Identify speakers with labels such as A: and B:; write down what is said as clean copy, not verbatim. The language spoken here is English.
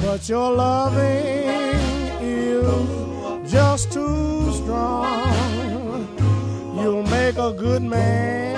A: but your loving is just too strong. You'll make a good man